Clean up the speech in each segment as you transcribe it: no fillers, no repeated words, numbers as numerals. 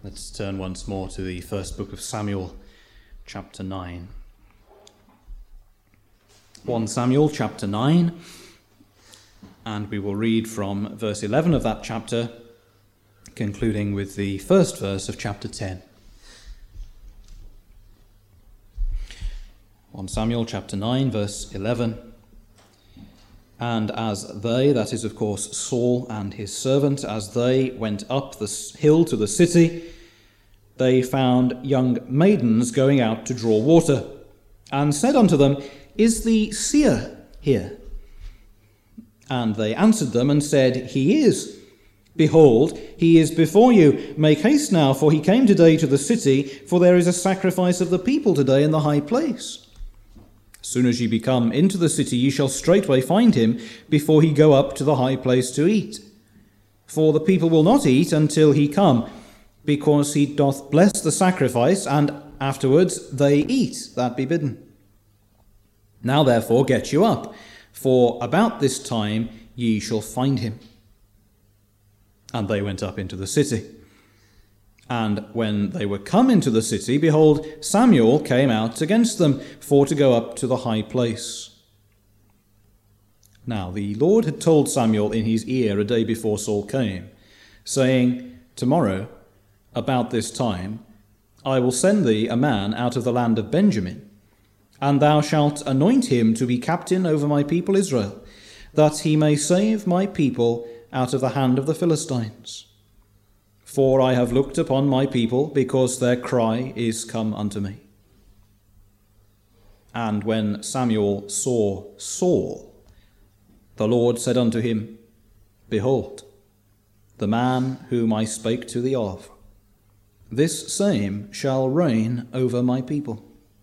Let's turn once more to the first book of Samuel, chapter 9. 1 Samuel, chapter 9, and we will read from verse 11 of that chapter, concluding with the first verse of chapter 10. 1 Samuel, chapter 9, verse 11. And as they, that is of course Saul and his servant, as they went up the hill to the city, they found young maidens going out to draw water, and said unto them, Is the seer here? And they answered them and said, He is. Behold, he is before you. Make haste now, for he came today to the city, for there is a sacrifice of the people today in the high place. As soon as ye be come into the city, ye shall straightway find him, before he go up to the high place to eat. For the people will not eat until he come, because he doth bless the sacrifice, and afterwards they eat that be bidden. Now therefore get you up, for about this time ye shall find him. And they went up into the city. And when they were come into the city, behold, Samuel came out against them, for to go up to the high place. Now the Lord had told Samuel in his ear a day before Saul came, saying, Tomorrow, about this time, I will send thee a man out of the land of Benjamin, and thou shalt anoint him to be captain over my people Israel, that he may save my people out of the hand of the Philistines. For I have looked upon my people, because their cry is come unto me. And when Samuel saw Saul, the Lord said unto him, Behold, the man whom I spake to thee of, this same shall reign over my people.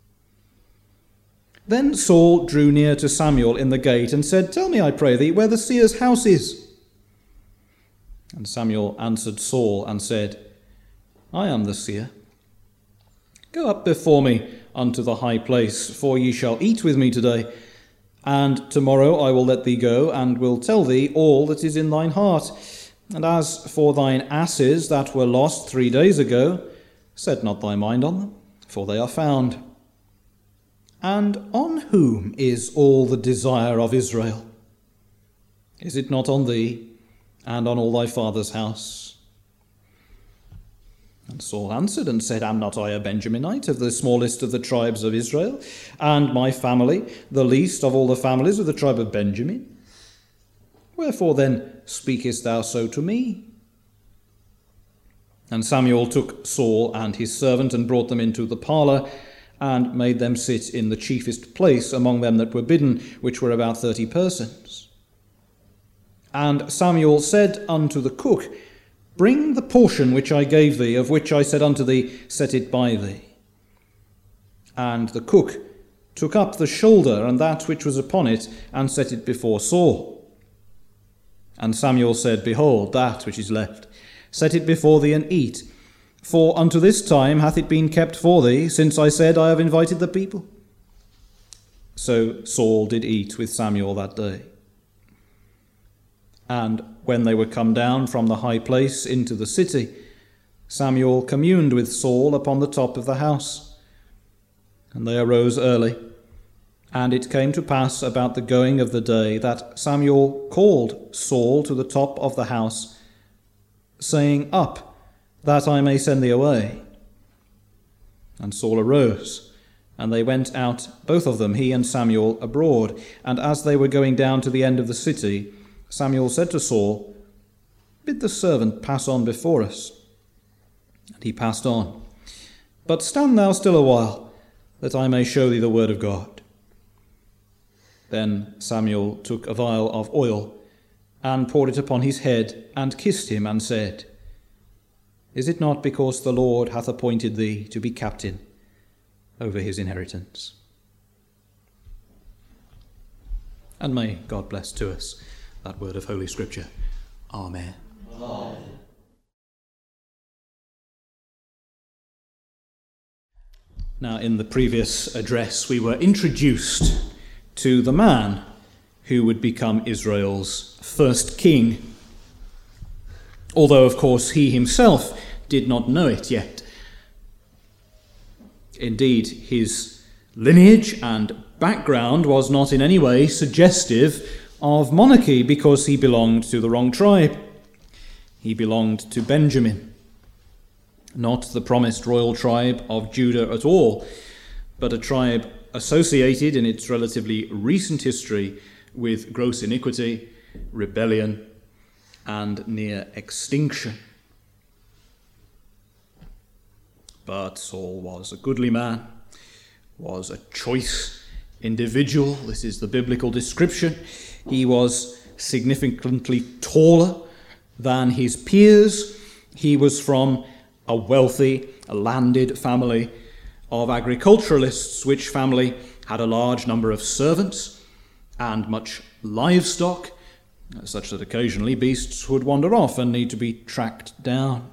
Then Saul drew near to Samuel in the gate, and said, Tell me, I pray thee, where the seer's house is. And Samuel answered Saul and said, I am the seer. Go up before me unto the high place, for ye shall eat with me today. And tomorrow I will let thee go, and will tell thee all that is in thine heart. And as for thine asses that were lost 3 days ago, set not thy mind on them, for they are found. And on whom is all the desire of Israel? Is it not on thee, and on all thy father's house? And Saul answered and said, Am not I a Benjaminite, of the smallest of the tribes of Israel, and my family the least of all the families of the tribe of Benjamin? Wherefore then speakest thou so to me? And Samuel took Saul and his servant, and brought them into the parlour, and made them sit in the chiefest place among them that were bidden, which were about 30 persons. And Samuel said unto the cook, Bring the portion which I gave thee, of which I said unto thee, Set it by thee. And the cook took up the shoulder and that which was upon it, and set it before Saul. And Samuel said, Behold, that which is left, set it before thee, and eat. For unto this time hath it been kept for thee, since I said, I have invited the people. So Saul did eat with Samuel that day. And when they were come down from the high place into the city, Samuel communed with Saul upon the top of the house. And they arose early. And it came to pass about the going of the day that Samuel called Saul to the top of the house, saying, Up, that I may send thee away. And Saul arose, and they went out, both of them, he and Samuel, abroad. And as they were going down to the end of the city, Samuel said to Saul, Bid the servant pass on before us. And he passed on. But stand thou still a while, that I may show thee the word of God. Then Samuel took a vial of oil, and poured it upon his head, and kissed him, and said, Is it not because the Lord hath appointed thee to be captain over his inheritance? And may God bless to us that word of Holy Scripture. Amen. Amen. Now, in the previous address, we were introduced to the man who would become Israel's first king. Although, of course, he himself did not know it yet. Indeed, his lineage and background was not in any way suggestive of monarchy, because he belonged to the wrong tribe. He belonged to Benjamin, not the promised royal tribe of Judah at all, but a tribe associated in its relatively recent history with gross iniquity, rebellion, and near extinction. But Saul was a goodly man, was a choice individual. This is the biblical description. He was significantly taller than his peers. He was from a wealthy, landed family of agriculturalists, which family had a large number of servants and much livestock, such that occasionally beasts would wander off and need to be tracked down.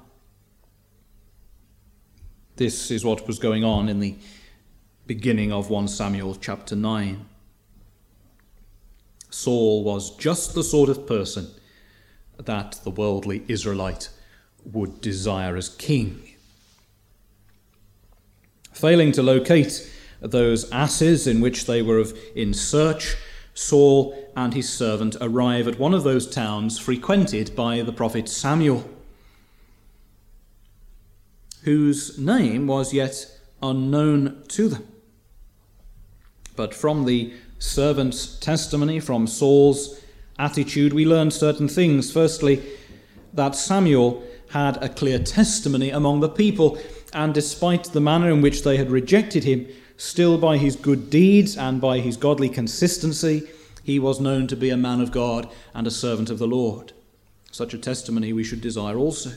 This is what was going on in the beginning of 1 Samuel chapter 9. Saul was just the sort of person that the worldly Israelite would desire as king. Failing to locate those asses in which they were in search, Saul and his servant arrive at one of those towns frequented by the prophet Samuel, whose name was yet unknown to them. But from the servant's testimony, from Saul's attitude, we learn certain things. Firstly, that Samuel had a clear testimony among the people, and despite the manner in which they had rejected him, still by his good deeds and by his godly consistency, he was known to be a man of God and a servant of the Lord. Such a testimony we should desire also.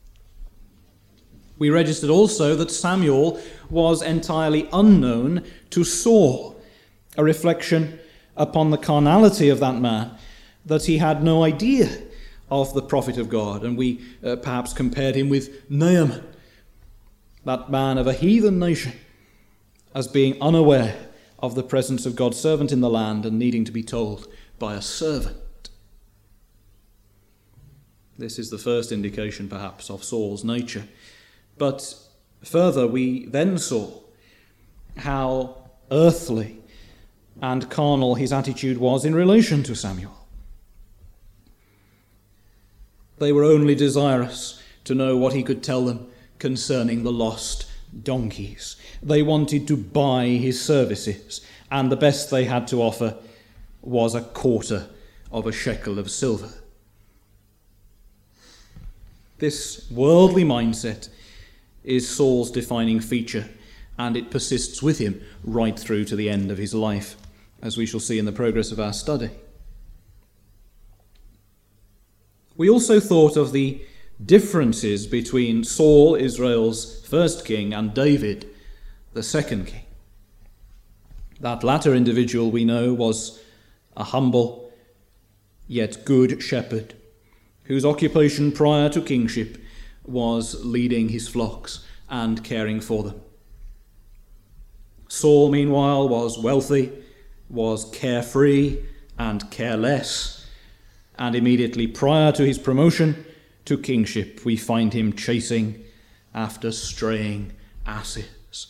We registered also that Samuel was entirely unknown to Saul, a reflection upon the carnality of that man, that he had no idea of the prophet of God. And we perhaps compared him with Naaman, that man of a heathen nation, as being unaware of the presence of God's servant in the land and needing to be told by a servant. This is the first indication, perhaps, of Saul's nature. But further, we then saw how earthly and carnal his attitude was in relation to Samuel. They were only desirous to know what he could tell them concerning the lost donkeys. They wanted to buy his services, and the best they had to offer was a quarter of a shekel of silver. This worldly mindset is Saul's defining feature, and it persists with him right through to the end of his life, as we shall see in the progress of our study. We also thought of the differences between Saul, Israel's first king, and David, the second king. That latter individual, we know, was a humble yet good shepherd, whose occupation prior to kingship was leading his flocks and caring for them. Saul, meanwhile, was wealthy, was carefree and careless, and immediately prior to his promotion to kingship, we find him chasing after straying asses.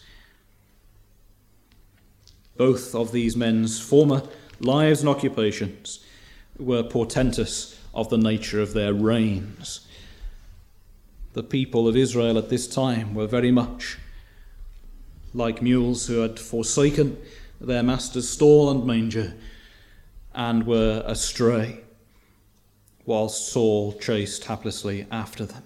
Both of these men's former lives and occupations were portentous of the nature of their reigns. The people of Israel at this time were very much like mules who had forsaken their master's stall and manger and were astray, whilst Saul chased haplessly after them.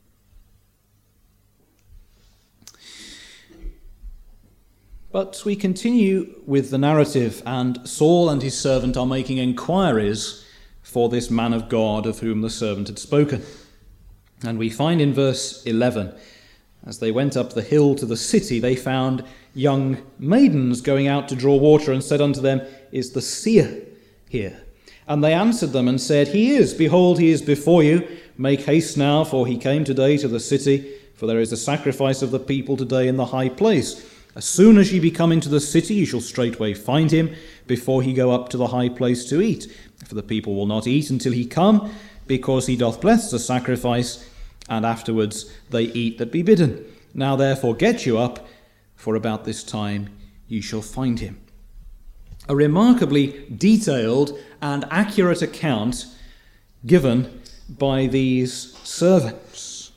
But we continue with the narrative, and Saul and his servant are making inquiries for this man of God of whom the servant had spoken. And we find in verse 11, as they went up the hill to the city, they found young maidens going out to draw water, and said unto them, Is the seer here? And they answered them and said, He is. Behold, he is before you. Make haste now, for he came today to the city, for there is a sacrifice of the people today in the high place. As soon as ye be come into the city, ye shall straightway find him, before he go up to the high place to eat. For the people will not eat until he come, because he doth bless the sacrifice. and afterwards they eat that be bidden. Now therefore get you up, for about this time ye shall find him." A remarkably detailed and accurate account given by these servants.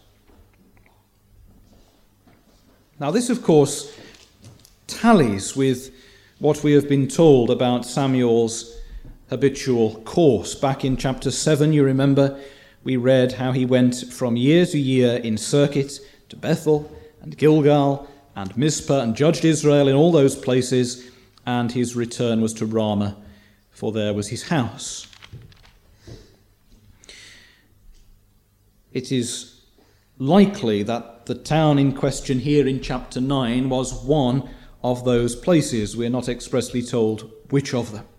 Now this, of course, tallies with what we have been told about Samuel's habitual course. Back in chapter 7, you remember, we read how he went from year to year in circuit to Bethel and Gilgal and Mizpah and judged Israel in all those places, and his return was to Ramah, for there was his house. It is likely that the town in question here in chapter 9 was one of those places. We're not expressly told which of them.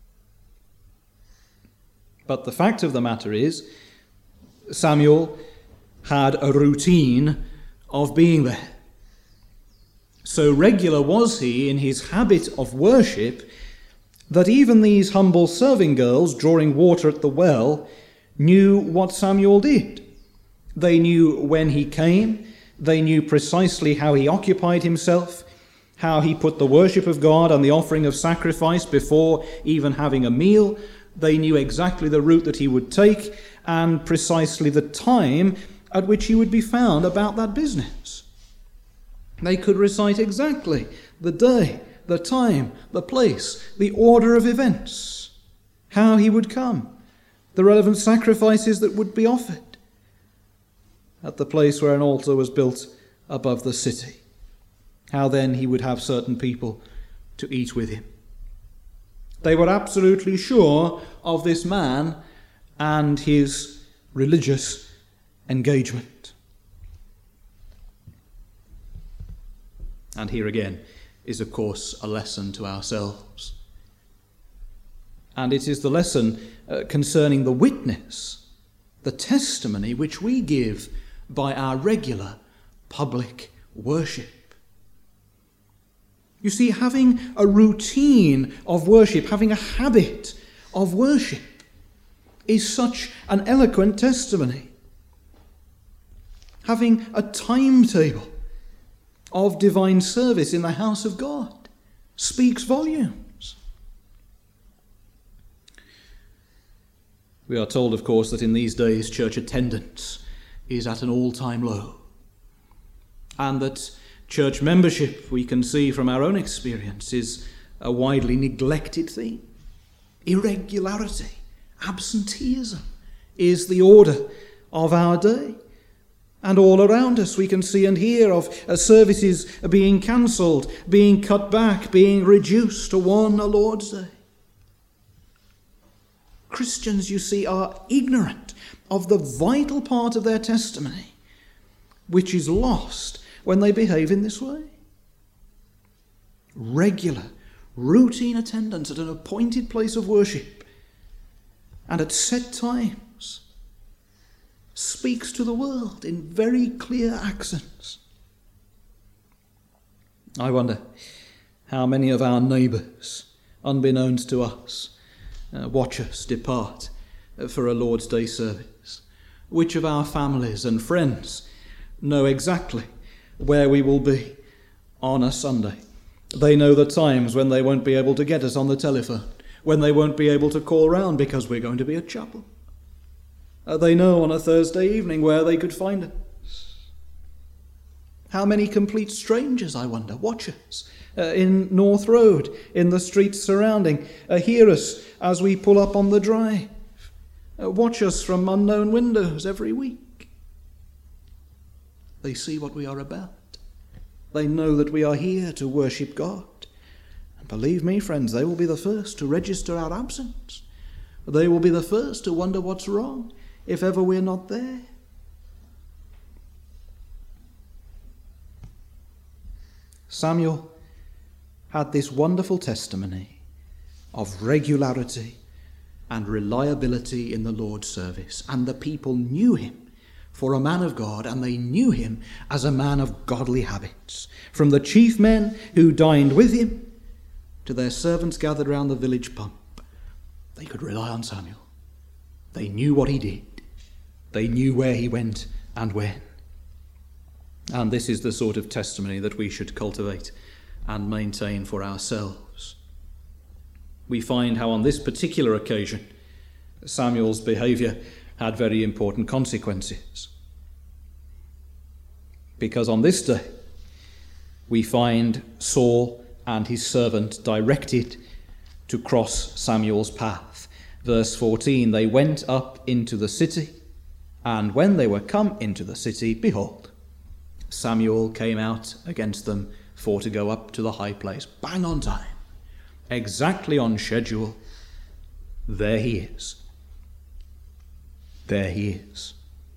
But the fact of the matter is, Samuel had a routine of being there. So regular was he in his habit of worship that even these humble serving girls drawing water at the well knew what Samuel did. They knew when he came, they knew precisely how he occupied himself, how he put the worship of God and the offering of sacrifice before even having a meal. They knew exactly the route that he would take and precisely the time at which he would be found about that business. They could recite exactly the day, the time, the place, the order of events, how he would come, the relevant sacrifices that would be offered at the place where an altar was built above the city, how then he would have certain people to eat with him. They were absolutely sure of this man and his religious engagement. And here again is, of course, a lesson to ourselves. And it is the lesson concerning the witness, the testimony which we give by our regular public worship. You see, having a routine of worship, having a habit of worship, is such an eloquent testimony. Having a timetable of divine service in the house of God speaks volumes. We are told, of course, that in these days church attendance is at an all-time low, and that church membership, we can see from our own experience, is a widely neglected thing. Irregularity, absenteeism is the order of our day. And all around us we can see and hear of services being cancelled, being cut back, being reduced to one a Lord's Day. Christians, you see, are ignorant of the vital part of their testimony, which is lost when they behave in this way. Regular, routine attendance at an appointed place of worship and at set times speaks to the world in very clear accents. I wonder how many of our neighbours, unbeknownst to us, watch us depart for a Lord's Day service. Which of our families and friends know exactly where we will be on a Sunday. They know the times when they won't be able to get us on the telephone, when they won't be able to call round because we're going to be at chapel. They know on a Thursday evening where they could find us. How many complete strangers, I wonder, watch us in North Road, in the streets surrounding, hear us as we pull up on the drive, watch us from unknown windows every week. They see what we are about. They know that we are here to worship God. And believe me, friends, they will be the first to register our absence. They will be the first to wonder what's wrong if ever we're not there. Samuel had this wonderful testimony of regularity and reliability in the Lord's service, and the people knew him for a man of God, and they knew him as a man of godly habits. From the chief men who dined with him to their servants gathered round the village pump, they could rely on Samuel. They knew what he did. They knew where he went and when. And this is the sort of testimony that we should cultivate and maintain for ourselves. We find how on this particular occasion Samuel's behaviour had very important consequences. Because on this day we find Saul and his servant directed to cross Samuel's path. Verse 14, they went up into the city, and when they were come into the city, behold, Samuel came out against them for to go up to the high place. Bang on time, exactly on schedule. There he is. There he is.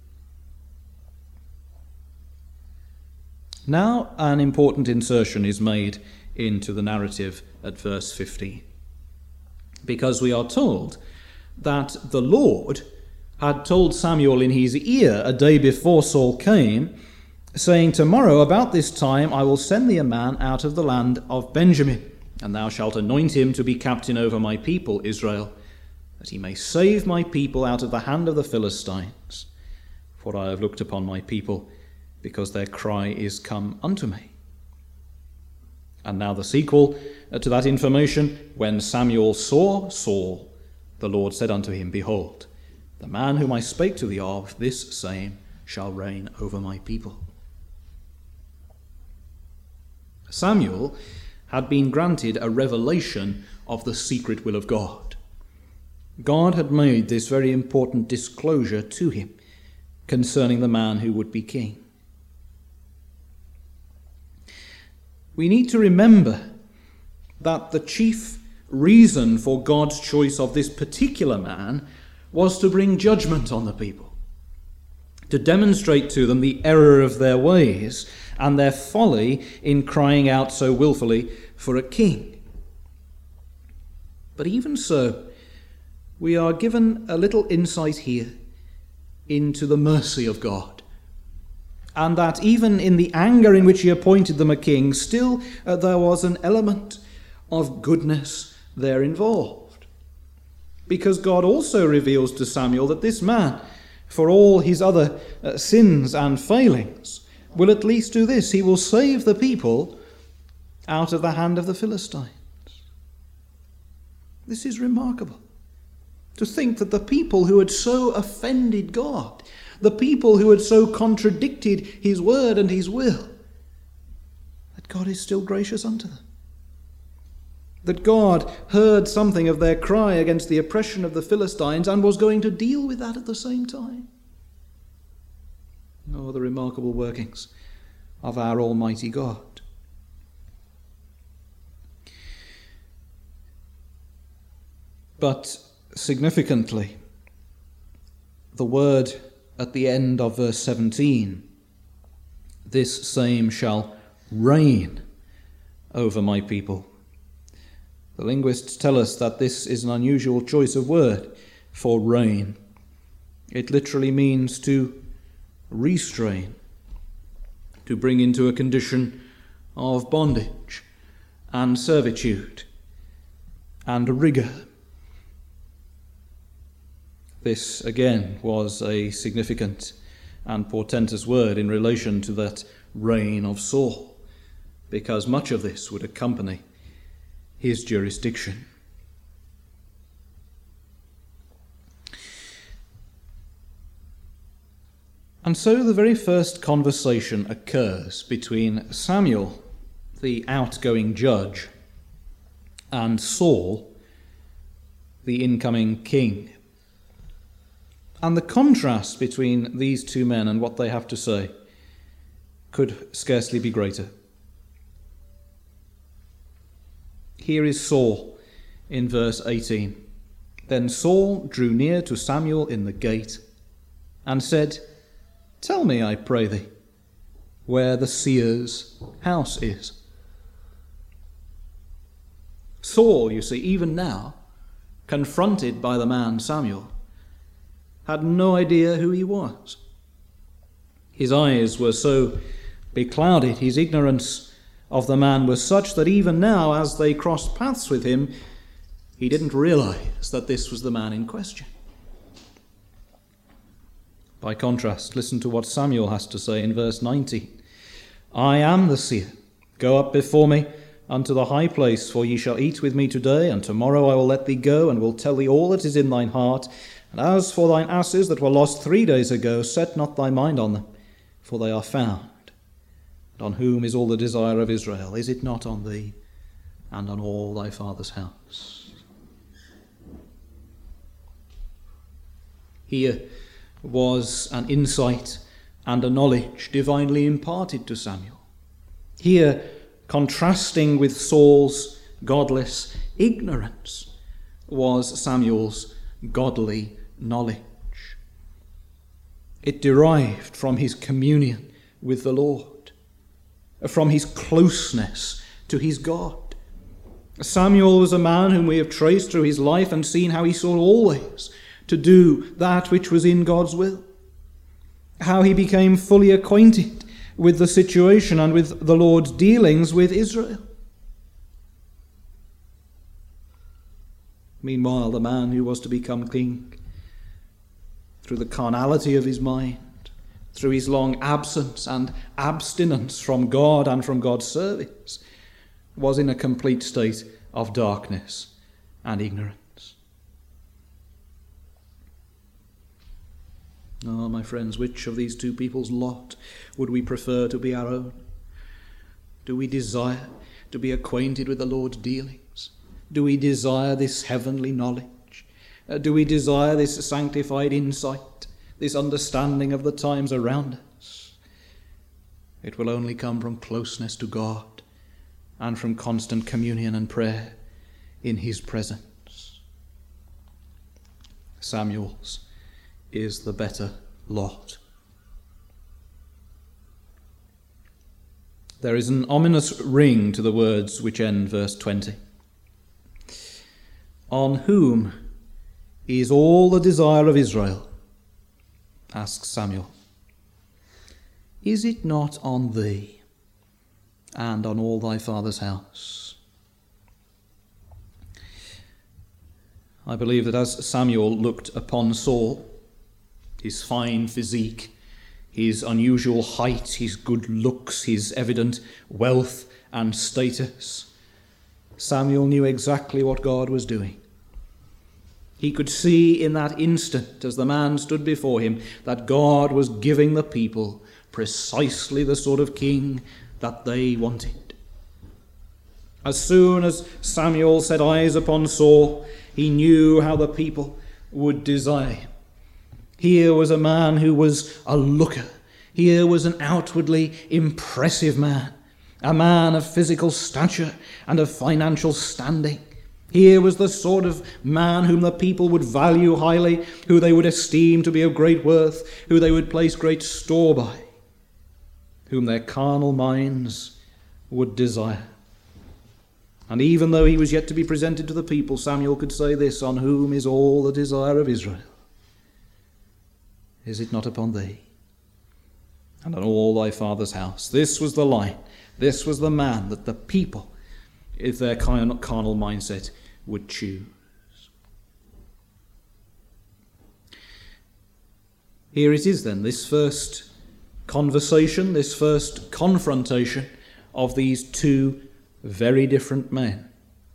Now an important insertion is made into the narrative at verse 15, because we are told that the Lord had told Samuel in his ear a day before Saul came, saying, tomorrow about this time I will send thee a man out of the land of Benjamin, and thou shalt anoint him to be captain over my people Israel, that he may save my people out of the hand of the Philistines. For I have looked upon my people, because their cry is come unto me. And now the sequel to that information. When Samuel saw Saul, the Lord said unto him, behold, the man whom I spake to thee of, this same shall reign over my people. Samuel had been granted a revelation of the secret will of God. God had made this very important disclosure to him concerning the man who would be king. We need to remember that the chief reason for God's choice of this particular man was to bring judgment on the people, to demonstrate to them the error of their ways and their folly in crying out so willfully for a king. But even so, we are given a little insight here into the mercy of God, and that even in the anger in which he appointed them a king, still there was an element of goodness there involved. Because God also reveals to Samuel that this man, for all his other sins and failings, will at least do this: he will save the people out of the hand of the Philistines. This is remarkable. To think that the people who had so offended God, the people who had so contradicted his word and his will, that God is still gracious unto them. That God heard something of their cry against the oppression of the Philistines and was going to deal with that at the same time. Oh, the remarkable workings of our Almighty God. But significantly, the word at the end of verse 17, this same shall reign over my people. The linguists tell us that this is an unusual choice of word for reign. It literally means to restrain, to bring into a condition of bondage and servitude and rigour. This, again, was a significant and portentous word in relation to that reign of Saul, because much of this would accompany his jurisdiction. And so the very first conversation occurs between Samuel, the outgoing judge, and Saul, the incoming king. And the contrast between these two men and what they have to say could scarcely be greater. Here is Saul in verse 18. Then Saul drew near to Samuel in the gate and said, Tell me, I pray thee, where the seer's house is. Saul, you see, even now, confronted by the man Samuel, had no idea who he was. His eyes were so beclouded, his ignorance of the man was such that even now, as they crossed paths with him, he didn't realize that this was the man in question. By contrast, listen to what Samuel has to say in verse 19. I am the seer. Go up before me unto the high place, for ye shall eat with me today, and tomorrow I will let thee go, and will tell thee all that is in thine heart. And as for thine asses that were lost 3 days ago, set not thy mind on them, for they are found. And on whom is all the desire of Israel? Is it not on thee and on all thy father's house? Here was an insight and a knowledge divinely imparted to Samuel. Here, contrasting with Saul's godless ignorance, was Samuel's godly knowledge. It derived from his communion with the Lord, from his closeness to his God. Samuel was a man whom we have traced through his life and seen how he sought always to do that which was in God's will, how he became fully acquainted with the situation and with the Lord's dealings with Israel. Meanwhile, the man who was to become king, through the carnality of his mind, through his long absence and abstinence from God and from God's service, was in a complete state of darkness and ignorance. Oh, my friends, which of these two people's lot would we prefer to be our own? Do we desire to be acquainted with the Lord's dealings? Do we desire this heavenly knowledge? Do we desire this sanctified insight, this understanding of the times around us? It will only come from closeness to God and from constant communion and prayer in his presence. Samuel's is the better lot. There is an ominous ring to the words which end verse 20. On whom is all the desire of Israel? Asks Samuel. Is it not on thee and on all thy father's house? I believe that as Samuel looked upon Saul, his fine physique, his unusual height, his good looks, his evident wealth and status, Samuel knew exactly what God was doing. He could see in that instant, as the man stood before him, that God was giving the people precisely the sort of king that they wanted. As soon as Samuel set eyes upon Saul, he knew how the people would desire him. Here was a man who was a looker. Here was an outwardly impressive man, a man of physical stature and of financial standing. Here was the sort of man whom the people would value highly, who they would esteem to be of great worth, who they would place great store by, whom their carnal minds would desire. And even though he was yet to be presented to the people, Samuel could say this, on whom is all the desire of Israel? Is it not upon thee and on all thy father's house? This was the line. This was the man that the people, if their carnal mindset, would choose. Here it is then, this first conversation, this first confrontation of these two very different men.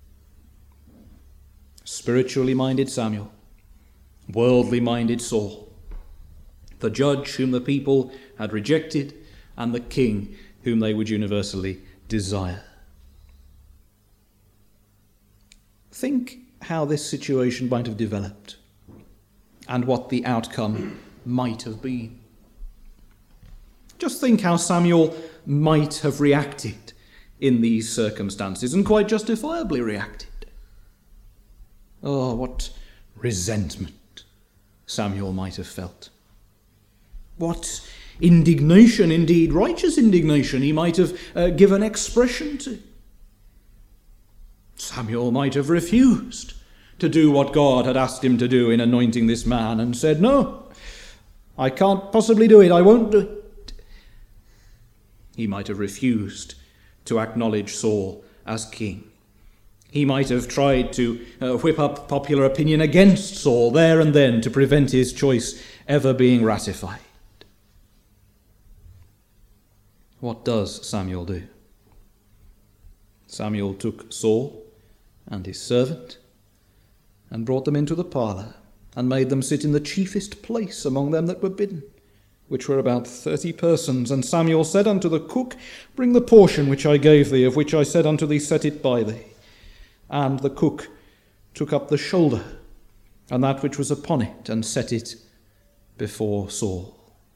Spiritually minded Samuel, worldly minded Saul. The judge whom the people had rejected, and the king whom they would universally desire. Think how this situation might have developed, and what the outcome might have been. Just think how Samuel might have reacted in these circumstances, and quite justifiably reacted. Oh, what resentment Samuel might have felt. What indignation, indeed righteous indignation, he might have given expression to. Samuel might have refused to do what God had asked him to do in anointing this man and said, no, I can't possibly do it, I won't do it. He might have refused to acknowledge Saul as king. He might have tried to whip up popular opinion against Saul there and then to prevent his choice ever being ratified. What does Samuel do? Samuel took Saul and his servant and brought them into the parlour and made them sit in the chiefest place among them that were bidden, which were about 30 persons. And Samuel said unto the cook, Bring the portion which I gave thee, of which I said unto thee, Set it by thee. And the cook took up the shoulder and that which was upon it, and set it before Saul.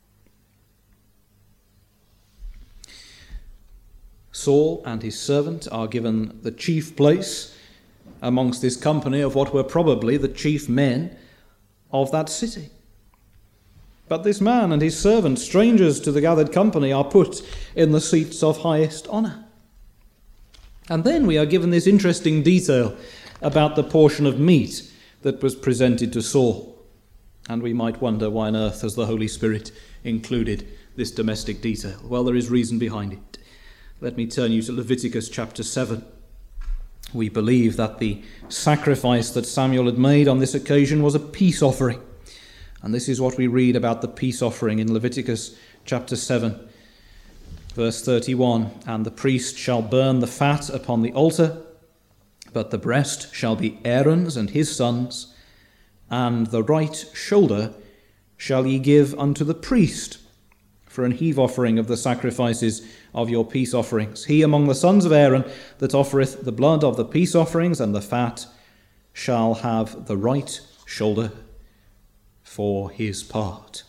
Saul and his servant are given the chief place amongst this company of what were probably the chief men of that city. But this man and his servant, strangers to the gathered company, are put in the seats of highest honour. And then we are given this interesting detail about the portion of meat that was presented to Saul. And we might wonder, why on earth has the Holy Spirit included this domestic detail? Well, there is reason behind it. Let me turn you to Leviticus chapter 7. We believe that the sacrifice that Samuel had made on this occasion was a peace offering. And this is what we read about the peace offering in Leviticus chapter 7, verse 31. And the priest shall burn the fat upon the altar, but the breast shall be Aaron's and his sons, and the right shoulder shall ye give unto the priest for an heave offering of the sacrifices of your peace offerings. He among the sons of Aaron that offereth the blood of the peace offerings and the fat shall have the right shoulder for his part.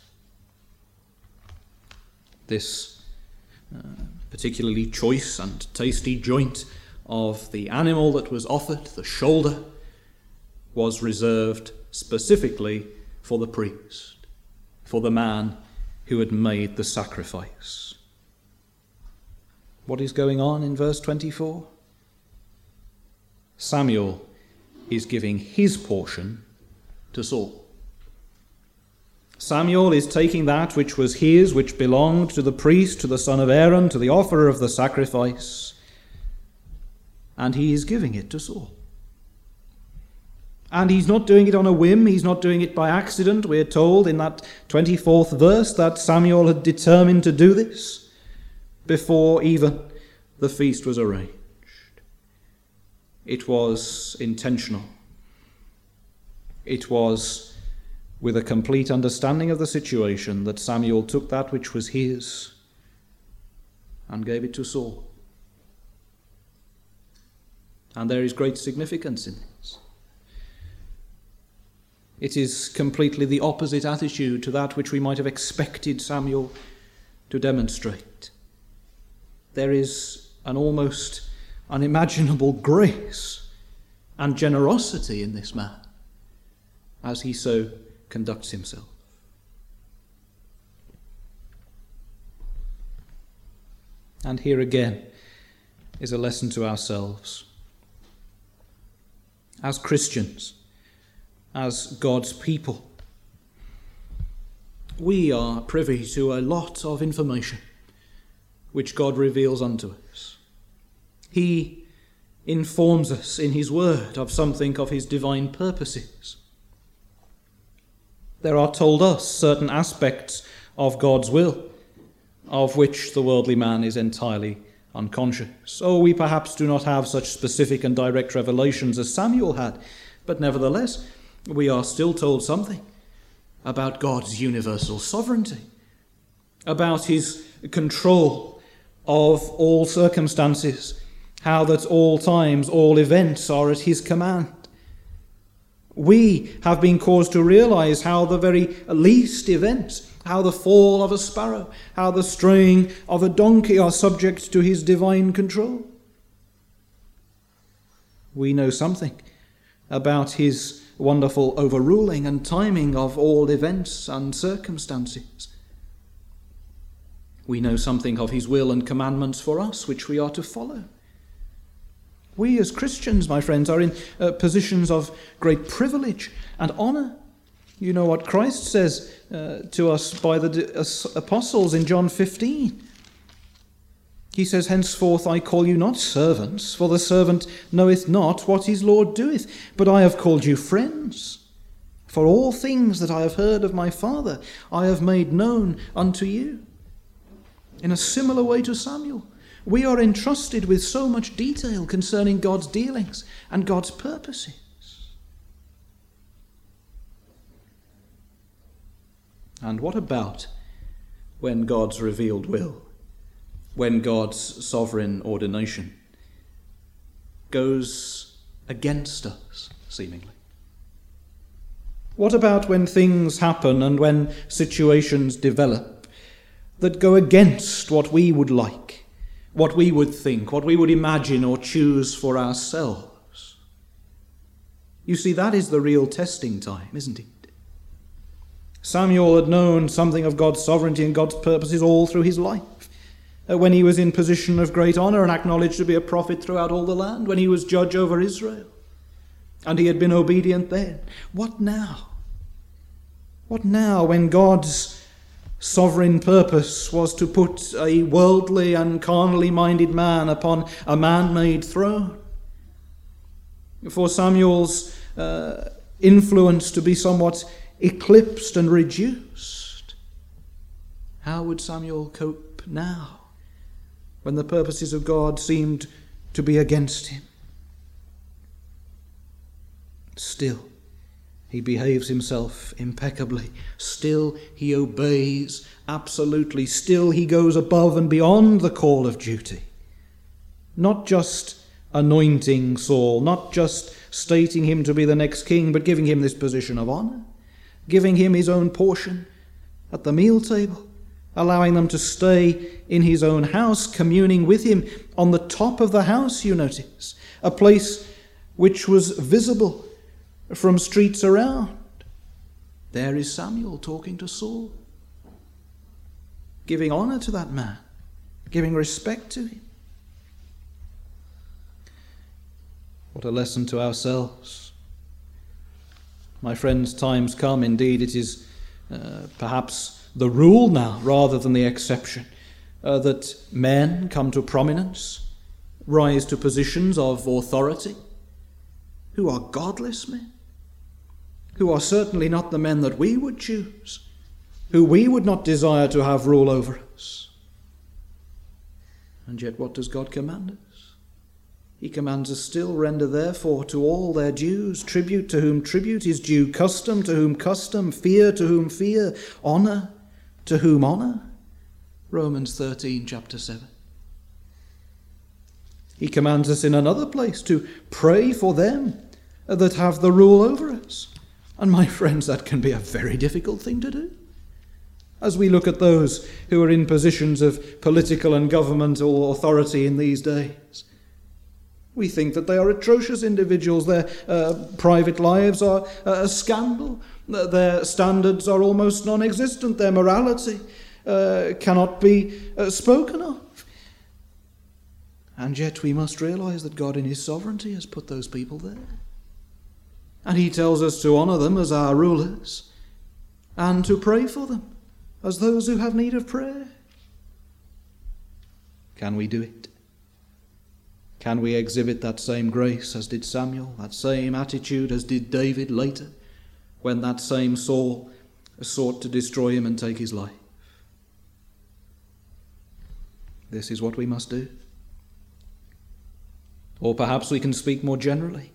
This particularly choice and tasty joint of the animal that was offered, the shoulder, was reserved specifically for the priest, for the man who had made the sacrifice. What is going on in verse 24? Samuel is giving his portion to Saul. Samuel is taking that which was his, which belonged to the priest, to the son of Aaron, to the offerer of the sacrifice, and he is giving it to Saul. And he's not doing it on a whim, he's not doing it by accident. We're told in that 24th verse that Samuel had determined to do this before even the feast was arranged. It was intentional. It was with a complete understanding of the situation that Samuel took that which was his and gave it to Saul. And there is great significance in this. It is completely the opposite attitude to that which we might have expected Samuel to demonstrate. There is an almost unimaginable grace and generosity in this man as he so conducts himself. And here again is a lesson to ourselves. As Christians, as God's people, we are privy to a lot of information which God reveals unto us. He informs us in his word of something of his divine purposes. There are told us certain aspects of God's will, of which the worldly man is entirely unconscious. Oh, we perhaps do not have such specific and direct revelations as Samuel had, but nevertheless, we are still told something about God's universal sovereignty, about his control of all circumstances, how that all times, all events are at his command. We have been caused to realize how the very least events, how the fall of a sparrow, how the straying of a donkey are subject to his divine control. We know something about his wonderful overruling and timing of all events and circumstances. We know something of his will and commandments for us, which we are to follow. We as Christians, my friends, are in positions of great privilege and honour. You know what Christ says to us by the apostles in John 15. He says, Henceforth I call you not servants, for the servant knoweth not what his Lord doeth, but I have called you friends. For all things that I have heard of my Father, I have made known unto you. In a similar way to Samuel, we are entrusted with so much detail concerning God's dealings and God's purposes. And what about when God's revealed will, when God's sovereign ordination goes against us, seemingly? What about when things happen and when situations develop that go against what we would like, what we would think, what we would imagine or choose for ourselves? You see, that is the real testing time, isn't it? Samuel had known something of God's sovereignty and God's purposes all through his life. When he was in position of great honour and acknowledged to be a prophet throughout all the land, when he was judge over Israel, and he had been obedient then. What now? What now when God's sovereign purpose was to put a worldly and carnally minded man upon a man-made throne? For Samuel's influence to be somewhat eclipsed and reduced. How would Samuel cope now, when the purposes of God seemed to be against him? Still, he behaves himself impeccably. Still, he obeys absolutely. Still, he goes above and beyond the call of duty. Not just anointing Saul, not just stating him to be the next king, but giving him this position of honour, giving him his own portion at the meal table, allowing them to stay in his own house, communing with him on the top of the house, you notice, a place which was visible from streets around. There is Samuel talking to Saul, giving honour to that man, giving respect to him. What a lesson to ourselves. My friends, times come, indeed, it is perhaps the rule now rather than the exception, that men come to prominence, rise to positions of authority, who are godless men, who are certainly not the men that we would choose, who we would not desire to have rule over us. And yet what does God command us? He commands us still, render therefore to all their dues, tribute to whom tribute is due, custom to whom custom, fear to whom fear, honour to whom honour. Romans 13, chapter 7. He commands us in another place to pray for them that have the rule over us. And my friends, that can be a very difficult thing to do. As we look at those who are in positions of political and governmental authority in these days, we think that they are atrocious individuals. Their private lives are a scandal. Their standards are almost non-existent. Their morality cannot be spoken of. And yet we must realize that God in his sovereignty has put those people there. And he tells us to honour them as our rulers and to pray for them as those who have need of prayer. Can we do it? Can we exhibit that same grace as did Samuel, that same attitude as did David later, when that same Saul sought to destroy him and take his life? This is what we must do. Or perhaps we can speak more generally.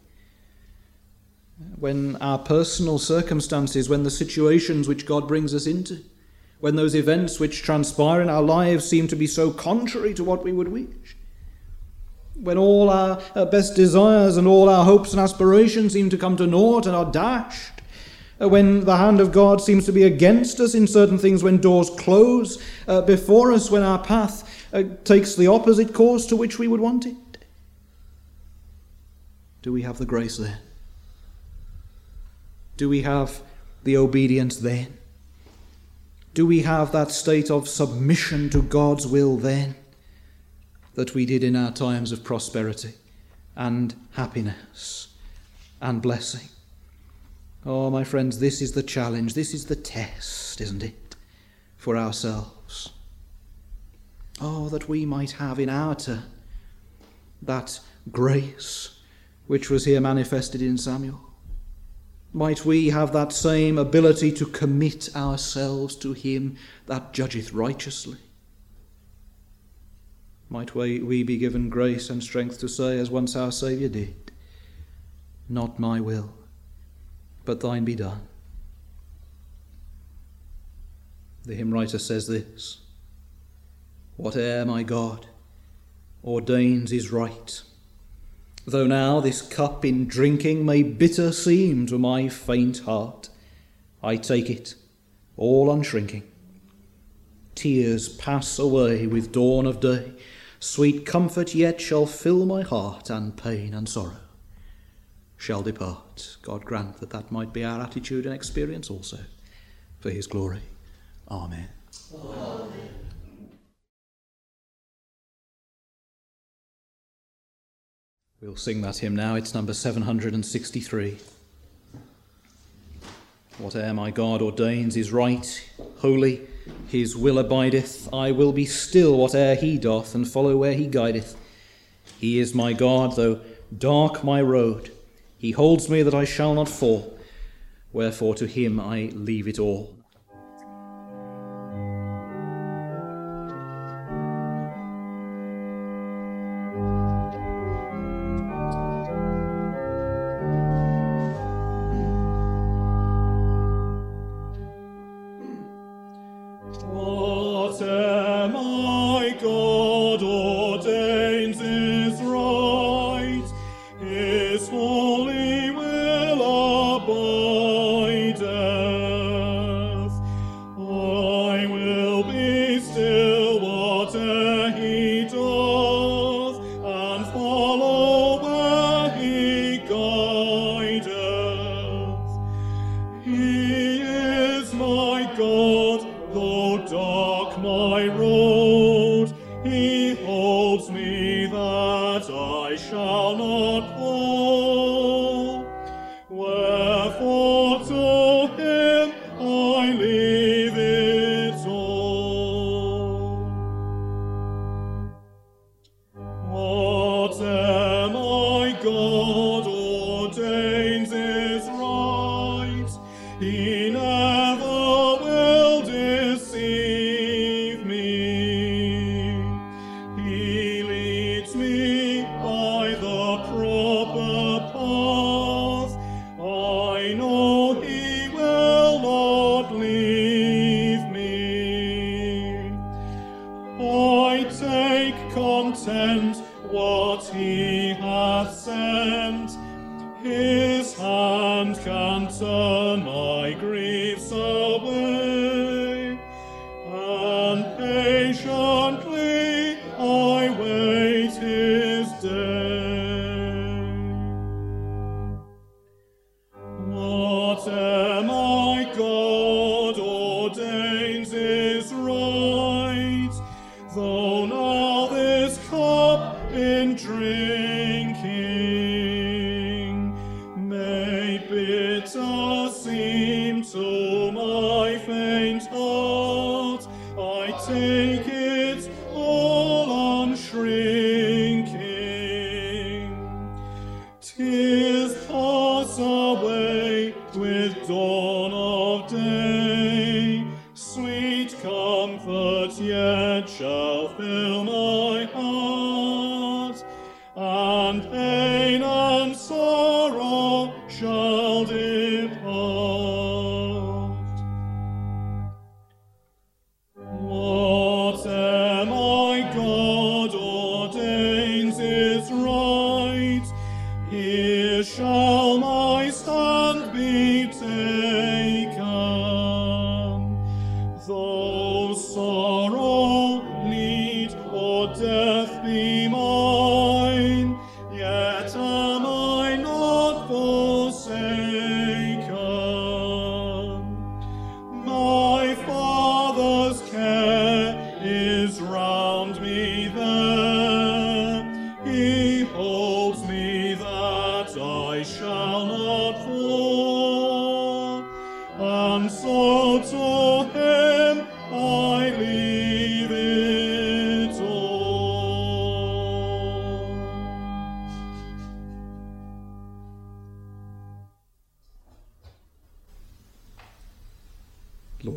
When our personal circumstances, when the situations which God brings us into, when those events which transpire in our lives seem to be so contrary to what we would wish, when all our best desires and all our hopes and aspirations seem to come to naught and are dashed, when the hand of God seems to be against us in certain things, when doors close before us, when our path takes the opposite course to which we would want it, do we have the grace then? Do we have the obedience then? Do we have that state of submission to God's will then that we did in our times of prosperity and happiness and blessing? Oh, my friends, this is the challenge, this is the test, isn't it, for ourselves? Oh, that we might have in our turn that grace which was here manifested in Samuel. Might we have that same ability to commit ourselves to him that judgeth righteously. Might we be given grace and strength to say, as once our Saviour did, not my will, but thine be done. The hymn writer says this: whate'er my God ordains is right, though now this cup in drinking may bitter seem to my faint heart, I take it all unshrinking. Tears pass away with dawn of day, sweet comfort yet shall fill my heart, and pain and sorrow shall depart. God grant that might be our attitude and experience also, for his glory. Amen. Amen. We'll sing that hymn now. It's number 763. Whate'er my God ordains is right, holy, his will abideth. I will be still whate'er he doth, and follow where he guideth. He is my God, though dark my road. He holds me that I shall not fall. Wherefore to him I leave it all.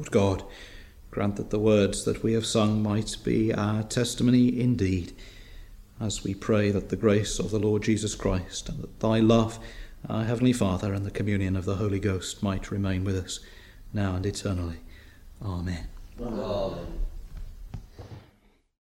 Lord God, grant that the words that we have sung might be our testimony indeed, as we pray that the grace of the Lord Jesus Christ and that thy love, our Heavenly Father, and the communion of the Holy Ghost might remain with us now and eternally. Amen. Amen.